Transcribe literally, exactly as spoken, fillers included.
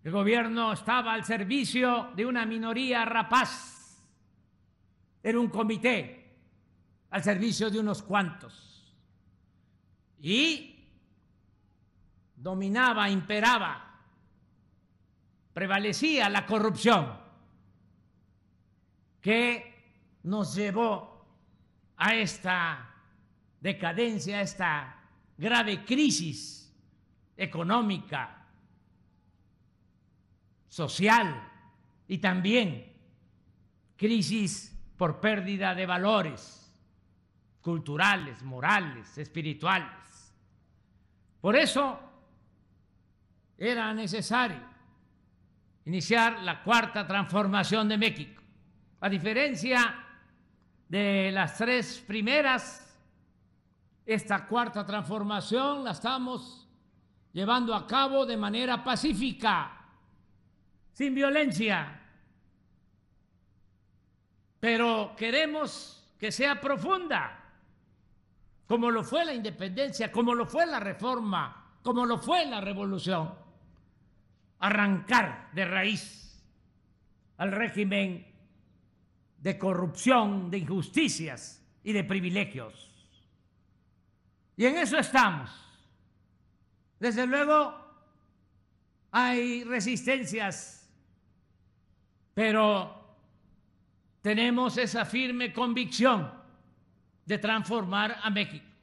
El gobierno estaba al servicio de una minoría rapaz. Era un comité al servicio de unos cuantos. Y dominaba, imperaba, prevalecía la corrupción que nos llevó a esta decadencia, a esta grave crisis económica, social y también crisis por pérdida de valores culturales, morales, espirituales. Por eso era necesario iniciar la cuarta transformación de México. A diferencia de las tres primeras, esta cuarta transformación la estamos llevando a cabo de manera pacífica, sin violencia, pero queremos que sea profunda, como lo fue la independencia, como lo fue la reforma, como lo fue la revolución. Arrancar de raíz al régimen de corrupción, de injusticias y de privilegios. Y en eso estamos. Desde luego hay resistencias, pero tenemos esa firme convicción de transformar a México.